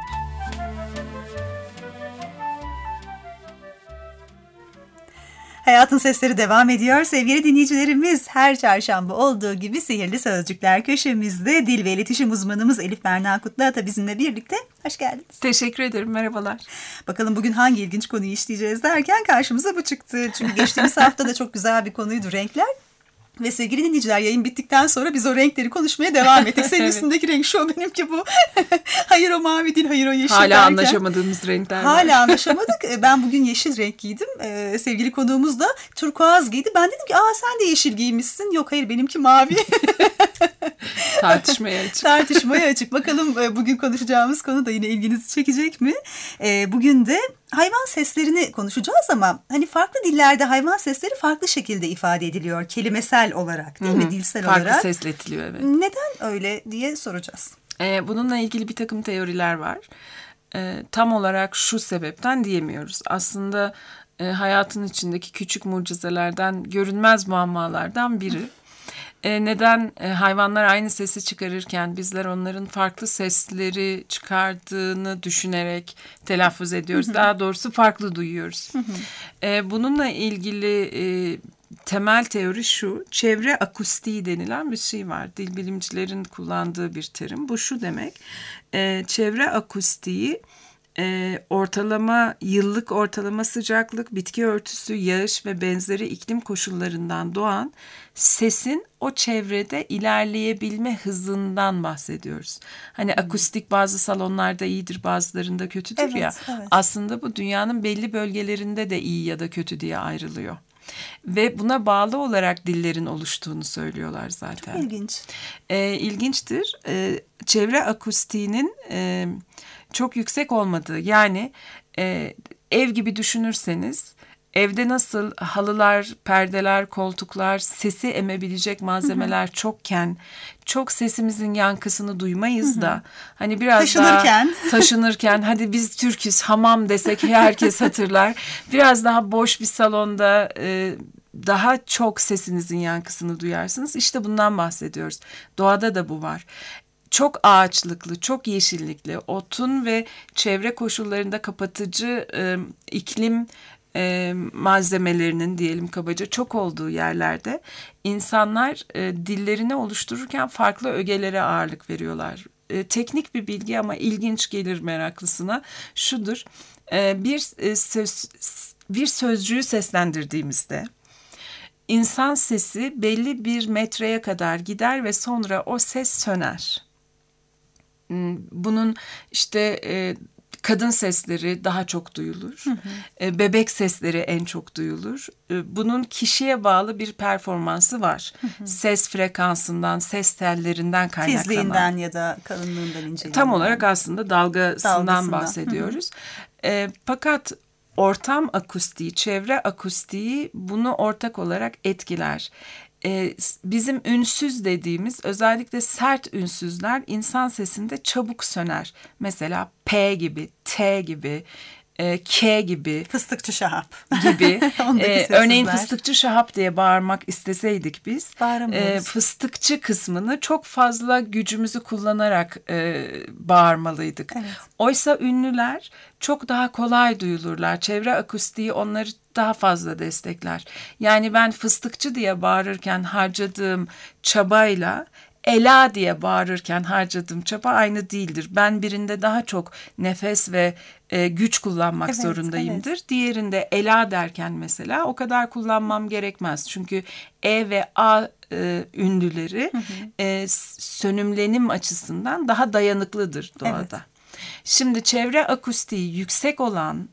Hayatın Sesleri devam ediyor. Sevgili dinleyicilerimiz, her çarşamba olduğu gibi Sihirli Sözcükler köşemizde dil ve iletişim uzmanımız Elif Berna Kutluata bizimle birlikte. Hoş geldiniz. Teşekkür ederim, merhabalar. Bakalım bugün hangi ilginç konuyu işleyeceğiz derken karşımıza bu çıktı. Çünkü geçtiğimiz hafta da çok güzel bir konuydu, renkler. Ve sevgili dinleyiciler, yayın bittikten sonra biz o renkleri konuşmaya devam ettik. Senin Evet. üstündeki renk şu, benimki bu. Hayır o mavi değil, hayır o yeşil Hala derken. anlaşamadığımız renkler var. Hala anlaşamadık. Ben bugün yeşil renk giydim. Sevgili konuğumuz da turkuaz giydi. Ben dedim ki sen de yeşil giymişsin. Yok hayır, benimki mavi. Tartışmaya açık. Tartışmaya açık. Bakalım bugün konuşacağımız konu da yine ilginizi çekecek mi? Bugün de hayvan seslerini konuşacağız ama hani farklı dillerde hayvan sesleri farklı şekilde ifade ediliyor. Kelimesel olarak değil mi? Dilsel Farklı olarak. sesletiliyor, evet. Neden öyle diye soracağız. Bununla ilgili bir takım teoriler var. Tam olarak şu sebepten diyemiyoruz. Aslında hayatın içindeki küçük mucizelerden, görünmez muammalardan biri. Neden hayvanlar aynı sesi çıkarırken bizler onların farklı sesleri çıkardığını düşünerek telaffuz ediyoruz. Daha doğrusu farklı duyuyoruz. Bununla ilgili temel teori şu: çevre akustiği denilen bir şey var. Dil bilimcilerin kullandığı bir terim. Bu şu demek: çevre akustiği Yıllık ortalama sıcaklık, bitki örtüsü, yağış ve benzeri iklim koşullarından doğan sesin o çevrede ilerleyebilme hızından bahsediyoruz. Hani akustik bazı salonlarda iyidir, bazılarında kötüdür Evet, ya. evet. Aslında bu dünyanın belli bölgelerinde de iyi ya da kötü diye ayrılıyor. Ve buna bağlı olarak dillerin oluştuğunu söylüyorlar zaten. İlginç. İlginçtir. Çevre akustiğinin çok yüksek olmadığı, yani ev gibi düşünürseniz evde nasıl halılar, perdeler, koltuklar, sesi emebilecek malzemeler çokken çok sesimizin yankısını duymayız da hani biraz taşınırken hadi biz Türküz hamam desek herkes hatırlar. Biraz daha boş bir salonda daha çok sesinizin yankısını duyarsınız. İşte bundan bahsediyoruz. Doğada da bu var. Çok ağaçlıklı, çok yeşillikli, otun ve çevre koşullarında kapatıcı iklim malzemelerinin diyelim kabaca çok olduğu yerlerde insanlar dillerini oluştururken farklı ögelere ağırlık veriyorlar. Teknik bir bilgi ama ilginç gelir meraklısına şudur: bir sözcüğü seslendirdiğimizde insan sesi belli bir metreye kadar gider ve sonra o ses söner. Bunun işte kadın sesleri daha çok duyulur. Bebek sesleri en çok duyulur. Bunun kişiye bağlı bir performansı var. Ses frekansından, ses tellerinden kaynaklanan. Tizliğinden ya da kalınlığından, inceliğinden. Tam olarak aslında dalgasından bahsediyoruz. Fakat ortam akustiği, çevre akustiği bunu ortak olarak etkiler. Bizim ünsüz dediğimiz özellikle sert ünsüzler insan sesinde çabuk söner. Mesela P gibi, T gibi, K gibi. Fıstıkçı Şahap gibi. Örneğin fıstıkçı Şahap diye bağırmak isteseydik biz fıstıkçı kısmını çok fazla gücümüzü kullanarak bağırmalıydık. Evet. Oysa ünlüler çok daha kolay duyulurlar. Çevre akustiği onları daha fazla destekler. Yani ben fıstıkçı diye bağırırken harcadığım çabayla Ela diye bağırırken harcadığım çaba aynı değildir. Ben birinde daha çok nefes ve güç kullanmak zorundayımdır. Evet. Diğerinde Ela derken mesela o kadar kullanmam gerekmez. Çünkü E ve A ünlüleri sönümlenim açısından daha dayanıklıdır doğada. Evet. Şimdi çevre akustiği yüksek olan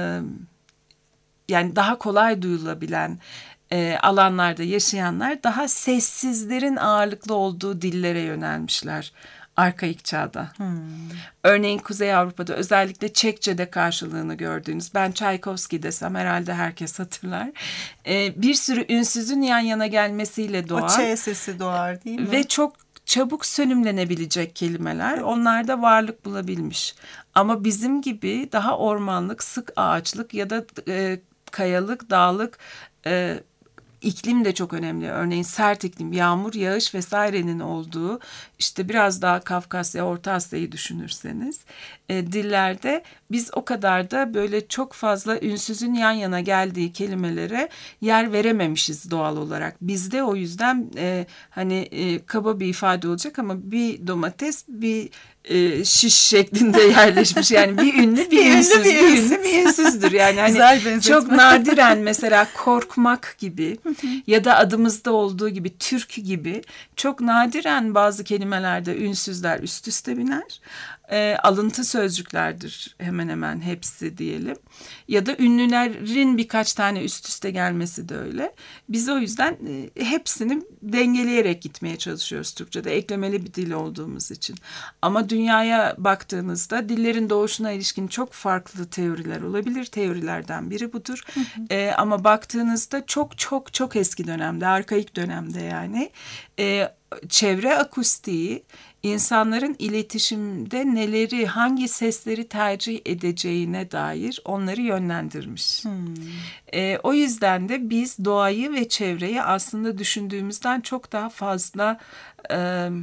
yani daha kolay duyulabilen alanlarda yaşayanlar daha sessizlerin ağırlıklı olduğu dillere yönelmişler arkaik çağda. Örneğin Kuzey Avrupa'da özellikle Çekçe'de karşılığını gördüğünüz, ben Çaykovski desem herhalde herkes hatırlar. Bir sürü ünsüzün yan yana gelmesiyle doğan. O Ç sesi doğar değil mi? Ve çok çabuk sönümlenebilecek kelimeler onlarda varlık bulabilmiş. Ama bizim gibi daha ormanlık, sık ağaçlık ya da kayalık, dağlık iklim de çok önemli. Örneğin sert iklim, yağmur, yağış vesairenin olduğu, işte biraz daha Kafkasya, Orta Asya'yı düşünürseniz dillerde biz o kadar da böyle çok fazla ünsüzün yan yana geldiği kelimelere yer verememişiz doğal olarak. Bizde o yüzden kaba bir ifade olacak ama bir domates bir şiş şeklinde yerleşmiş. Yani bir ünlü bir ünsüz, bir ünlü bir ünsüzdür. Yani hani çok nadiren mesela korkmak gibi ya da adımızda olduğu gibi türkü gibi çok nadiren bazı kelimelerde ünsüzler üst üste biner. Alıntı sözcüklerdir hemen hemen hepsi diyelim. Ya da ünlülerin birkaç tane üst üste gelmesi de öyle. Biz o yüzden hepsini dengeleyerek gitmeye çalışıyoruz Türkçe'de. Eklemeli bir dil olduğumuz için. Ama dünyaya baktığınızda dillerin doğuşuna ilişkin çok farklı teoriler olabilir. Teorilerden biri budur. Ama baktığınızda çok çok çok eski dönemde, arkaik dönemde yani çevre akustiği insanların iletişimde neleri, hangi sesleri tercih edeceğine dair onları yönlendirmiş. O yüzden de biz doğayı ve çevreyi aslında düşündüğümüzden çok daha fazla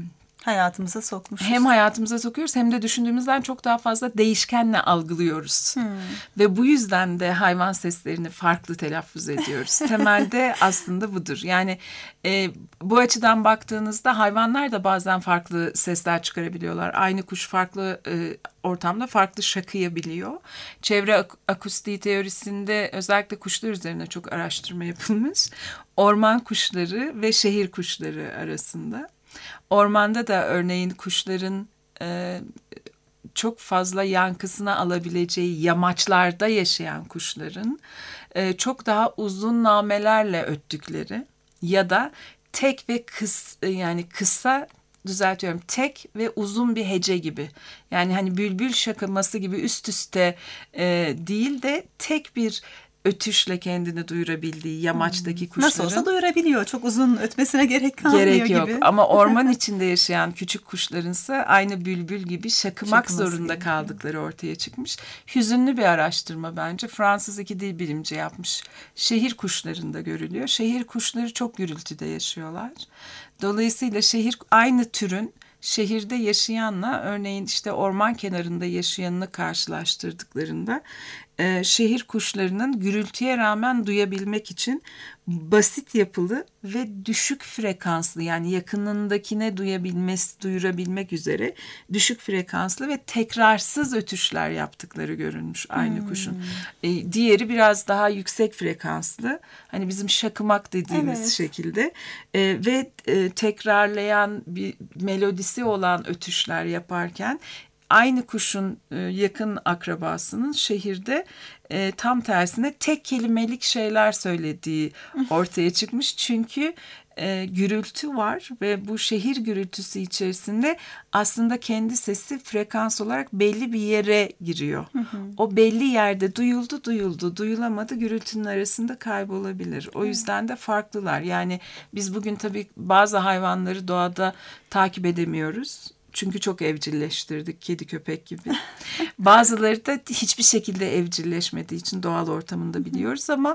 hayatımıza sokmuşuz. Hem hayatımıza sokuyoruz hem de düşündüğümüzden çok daha fazla değişkenle algılıyoruz. Ve bu yüzden de hayvan seslerini farklı telaffuz ediyoruz. Temelde aslında budur. Yani bu açıdan baktığınızda hayvanlar da bazen farklı sesler çıkarabiliyorlar. Aynı kuş farklı ortamda farklı şakıyabiliyor. Çevre akustiği teorisinde özellikle kuşlar üzerine çok araştırma yapılmış. Orman kuşları ve şehir kuşları arasında. Ormanda da örneğin kuşların çok fazla yankısına alabileceği yamaçlarda yaşayan kuşların çok daha uzun namelerle öttükleri ya da tek ve kısa düzeltiyorum, tek ve uzun bir hece gibi. Yani hani bülbül şakıması gibi üst üste değil de tek bir ötüşle kendini duyurabildiği yamaçtaki kuşların. Nasıl olsa duyurabiliyor. Çok uzun ötmesine gerek kalmıyor gibi. Gerek yok ama orman içinde yaşayan küçük kuşlarınsa aynı bülbül gibi şakımak zorunda gibi kaldıkları ortaya çıkmış. Hüzünlü bir araştırma bence. Fransız 2 dil bilimci yapmış. Şehir kuşlarında görülüyor. Şehir kuşları çok gürültüde yaşıyorlar. Dolayısıyla aynı türün şehirde yaşayanla örneğin işte orman kenarında yaşayanını karşılaştırdıklarında şehir kuşlarının gürültüye rağmen duyabilmek için basit yapılı ve düşük frekanslı, yani yakınındakine duyurabilmek üzere düşük frekanslı ve tekrarsız ötüşler yaptıkları görülmüş aynı kuşun. Diğeri biraz daha yüksek frekanslı, hani bizim şakımak dediğimiz şekilde ve tekrarlayan bir melodisi olan ötüşler yaparken aynı kuşun yakın akrabasının şehirde tam tersine tek kelimelik şeyler söylediği ortaya çıkmış. Çünkü gürültü var ve bu şehir gürültüsü içerisinde aslında kendi sesi frekans olarak belli bir yere giriyor. O belli yerde duyulamadı, gürültünün arasında kaybolabilir. O yüzden de farklılar. Yani biz bugün tabii bazı hayvanları doğada takip edemiyoruz. Çünkü çok evcilleştirdik, kedi köpek gibi. Bazıları da hiçbir şekilde evcilleşmediği için doğal ortamında biliyoruz ama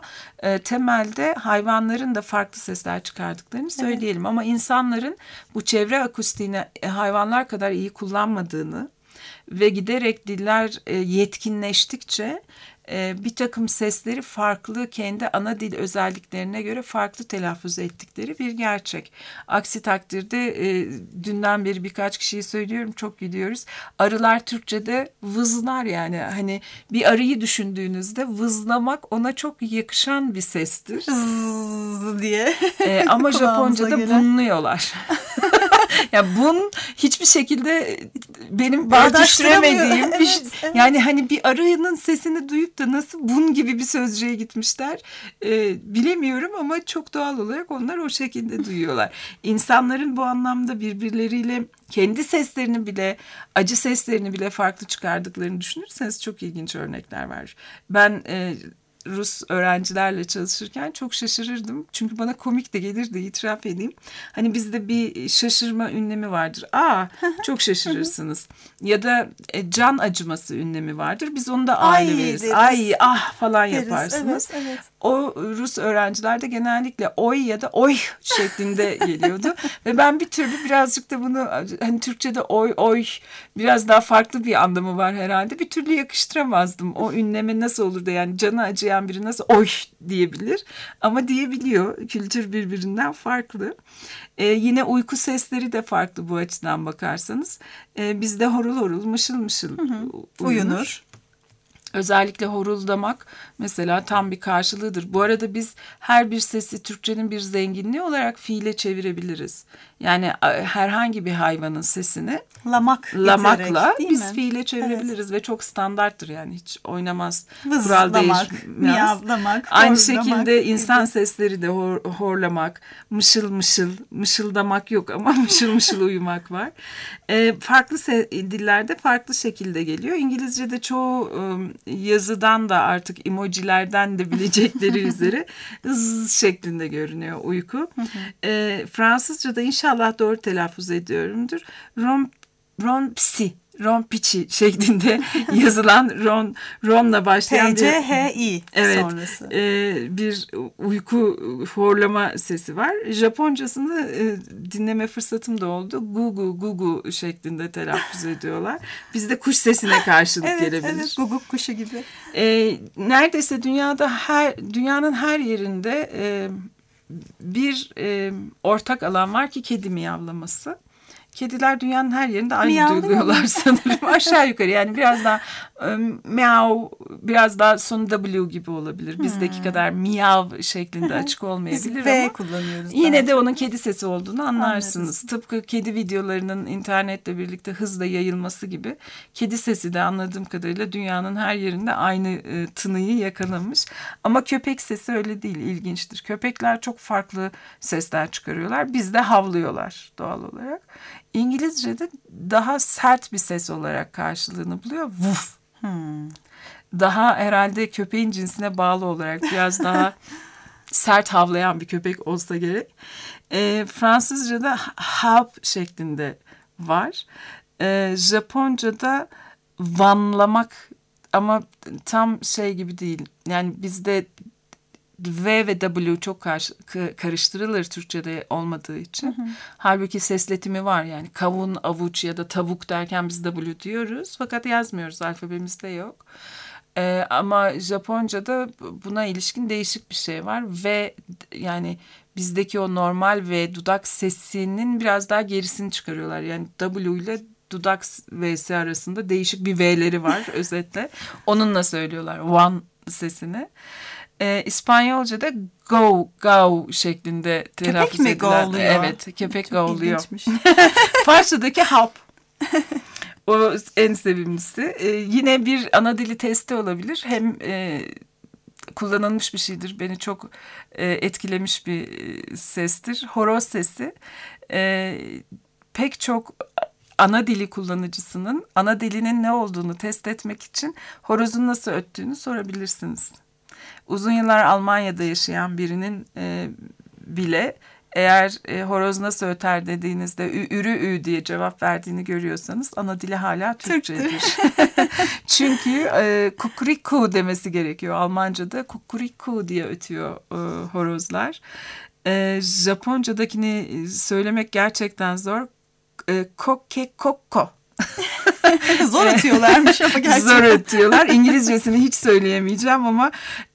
temelde hayvanların da farklı sesler çıkardıklarını söyleyelim. Ama insanların bu çevre akustiğini hayvanlar kadar iyi kullanmadığını ve giderek diller yetkinleştikçe bir takım sesleri farklı, kendi ana dil özelliklerine göre farklı telaffuz ettikleri bir gerçek. Aksi takdirde dünden beri birkaç kişiyi söylüyorum, çok gülüyoruz. Arılar Türkçe'de vızlar, yani hani bir arıyı düşündüğünüzde vızlamak ona çok yakışan bir sestir. Zzzz diye. Ama Japonca'da bunluyorlar. Ya bun hiçbir şekilde benim bağdaştıramadığım bir şey. Yani hani bir arının sesini duyup da nasıl bun gibi bir sözcüğe gitmişler bilemiyorum ama çok doğal olarak onlar o şekilde duyuyorlar. İnsanların bu anlamda birbirleriyle kendi seslerini bile, acı seslerini bile farklı çıkardıklarını düşünürseniz çok ilginç örnekler var. Ben Rus öğrencilerle çalışırken çok şaşırırdım. Çünkü bana komik de gelirdi, itiraf edeyim. Hani bizde bir şaşırma ünlemi vardır. Çok şaşırırsınız. Ya da can acıması ünlemi vardır. Biz onu da aile veririz. Deriz. Ay, ah falan Deriz. yaparsınız. Evet. O Rus öğrencilerde genellikle oy ya da oy şeklinde geliyordu. Ve ben bir türlü birazcık da bunu, hani Türkçe'de oy biraz daha farklı bir anlamı var herhalde. Bir türlü yakıştıramazdım. O ünleme nasıl olur da, yani canı acıyan biri nasıl oy diyebilir? Ama diyebiliyor. Kültür birbirinden farklı. Yine uyku sesleri de farklı bu açıdan bakarsanız. Bizde horul horul, mışıl mışıl uyunur. Özellikle horuldamak mesela tam bir karşılığıdır. Bu arada biz her bir sesi Türkçenin bir zenginliği olarak fiile çevirebiliriz. Yani herhangi bir hayvanın sesini lamakla biz fiile çevirebiliriz ve çok standarttır, yani hiç oynamaz. Vızlamak, miyavlamak, aynı şekilde insan sesleri de horlamak, mışıl mışıl, mışıldamak yok ama mışıl mışıl uyumak var. Farklı dillerde farklı şekilde geliyor. İngilizce'de çoğu yazıdan da artık emojilerden de bilecekleri üzere ız şeklinde görünüyor uyku. Fransızca'da inşallah doğru telaffuz ediyorumdur. Rompsi Ron Pichi şeklinde yazılan Ron'la başlayan P-C-H-I evet, sonrası. Bir uyku horlama sesi var. Japoncasını dinleme fırsatım da oldu. Gugu gugu şeklinde telaffuz ediyorlar. Bizde kuş sesine karşılık gelebilir. Evet, guguk kuşu gibi. Neredeyse dünyanın her yerinde bir ortak alan var ki kedi miyavlaması. Kediler dünyanın her yerinde aynı duyuluyorlar sanırım. Aşağı yukarı yani biraz daha meow, biraz daha sonu W gibi olabilir. Bizdeki kadar miyav şeklinde açık olmayabilir Biz V ama kullanıyoruz. yine de onun kedi sesi olduğunu anlarsınız. Tıpkı kedi videolarının internetle birlikte hızla yayılması gibi kedi sesi de anladığım kadarıyla dünyanın her yerinde aynı tınıyı yakalamış. Ama köpek sesi öyle değil, ilginçtir. Köpekler çok farklı sesler çıkarıyorlar. Bizde havlıyorlar doğal olarak. İngilizce'de daha sert bir ses olarak karşılığını buluyor. Vuf. Daha herhalde köpeğin cinsine bağlı olarak biraz daha sert havlayan bir köpek olsa gerek. Fransızca'da hap şeklinde var. Japonca'da vanlamak ama tam şey gibi değil. Yani bizde V ve W çok karıştırılır Türkçe'de olmadığı için. Halbuki sesletimi var yani kavun, avuç ya da tavuk derken biz W diyoruz. Fakat yazmıyoruz, alfabemizde yok. Ama Japonca'da buna ilişkin değişik bir şey var. Ve yani bizdeki o normal V dudak sesinin biraz daha gerisini çıkarıyorlar. Yani W ile dudak V'si arasında değişik bir V'leri var özetle. Onunla söylüyorlar one sesini. İspanyolca'da go şeklinde telaffuz edilen. Köpek mi go'luyor? Evet, köpek go'luyor. İlginçmiş. Farsçadaki hap. O en sevimlisi. Yine bir ana dili testi olabilir. Hem kullanılmış bir şeydir. Beni çok etkilemiş bir sestir. Horoz sesi. Pek çok ana dili kullanıcısının ana dilinin ne olduğunu test etmek için horozun nasıl öttüğünü sorabilirsiniz. Uzun yıllar Almanya'da yaşayan birinin bile eğer horoz nasıl öter dediğinizde ürü diye cevap verdiğini görüyorsanız ana dili hala Türkçedir. Çünkü kukuriku demesi gerekiyor. Almanca'da kukuriku diye ötüyor horozlar. Japonca'dakini söylemek gerçekten zor. Kokke kokko. Zor ötüyorlarmış ama gerçekten. Zor ötüyorlar. İngilizcesini hiç söyleyemeyeceğim ama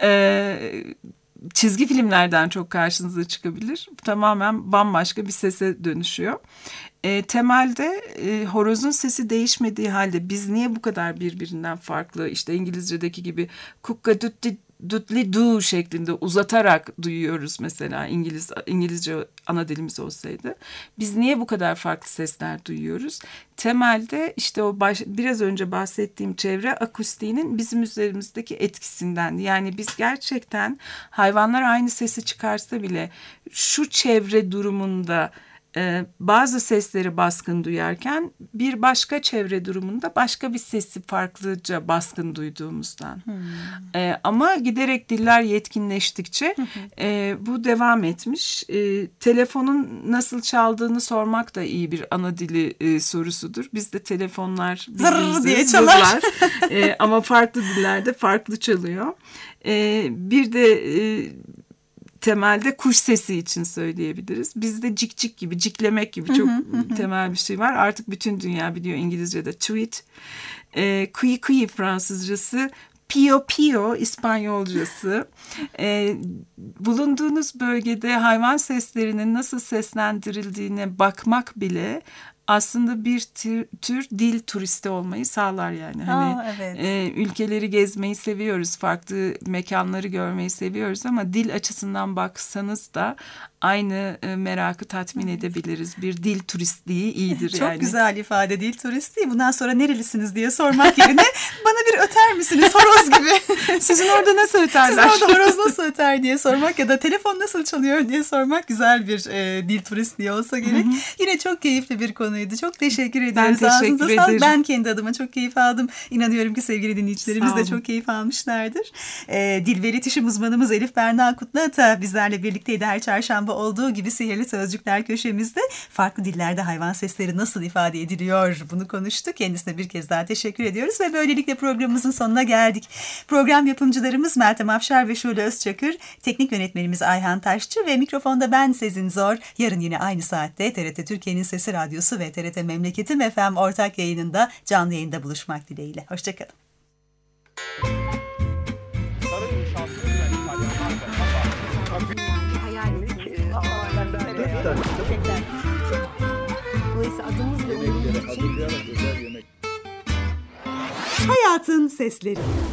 çizgi filmlerden çok karşınıza çıkabilir. Tamamen bambaşka bir sese dönüşüyor. Temelde horozun sesi değişmediği halde biz niye bu kadar birbirinden farklı, işte İngilizce'deki gibi kukka dutli du şeklinde uzatarak duyuyoruz mesela İngilizce ana dilimiz olsaydı. Biz niye bu kadar farklı sesler duyuyoruz? Temelde işte o biraz önce bahsettiğim çevre akustiğinin bizim üzerimizdeki etkisinden. Yani biz gerçekten hayvanlar aynı sesi çıkarsa bile şu çevre durumunda bazı sesleri baskın duyarken bir başka çevre durumunda başka bir sesi farklıca baskın duyduğumuzdan. Ama giderek diller yetkinleştikçe bu devam etmiş. Telefonun nasıl çaldığını sormak da iyi bir ana dili sorusudur. Bizde telefonlar zırr diye çalar. Ama farklı dillerde farklı çalıyor. Bir de temelde kuş sesi için söyleyebiliriz. Bizde cik cik gibi, ciklemek gibi çok temel bir şey var. Artık bütün dünya biliyor İngilizce'de tweet. Kuyi kuyi Fransızcası, pio pio İspanyolcası. Bulunduğunuz bölgede hayvan seslerinin nasıl seslendirildiğine bakmak bile aslında bir tür dil turisti olmayı sağlar yani. Evet. Ülkeleri gezmeyi seviyoruz, farklı mekanları görmeyi seviyoruz ama dil açısından baksanız da aynı merakı tatmin edebiliriz. Bir dil turistliği iyidir Çok yani. Çok güzel ifade, dil turistliği. Bundan sonra nerelisiniz diye sormak yerine bana bir öter misiniz horoz gibi. Sizin orada nasıl öterler? Sizin orada horoz nasıl öter diye sormak ya da telefon nasıl çalıyor diye sormak güzel bir dil turistliği olsa gerek. Yine çok keyifli bir konuydu. Çok teşekkür ediyoruz. Ben teşekkür ederim. Ben kendi adıma çok keyif aldım. İnanıyorum ki sevgili dinleyicilerimiz de çok keyif almışlardır. Dil ve iletişim uzmanımız Elif Berna Kutluata bizlerle birlikteydi her çarşamba çarşamba olduğu gibi Sihirli Sözcükler köşemizde farklı dillerde hayvan sesleri nasıl ifade ediliyor bunu konuştuk. Kendisine bir kez daha teşekkür ediyoruz ve böylelikle programımızın sonuna geldik. Program yapımcılarımız Meltem Afşar ve Şule Özçakır, teknik yönetmenimiz Ayhan Taşçı ve mikrofonda ben Sezin Zor. Yarın yine aynı saatte TRT Türkiye'nin Sesi Radyosu ve TRT Memleketim FM ortak yayınında canlı yayında buluşmak dileğiyle. Hoşçakalın. Dolayısıyla adımız ve umurumuz için Hayatın Sesleri.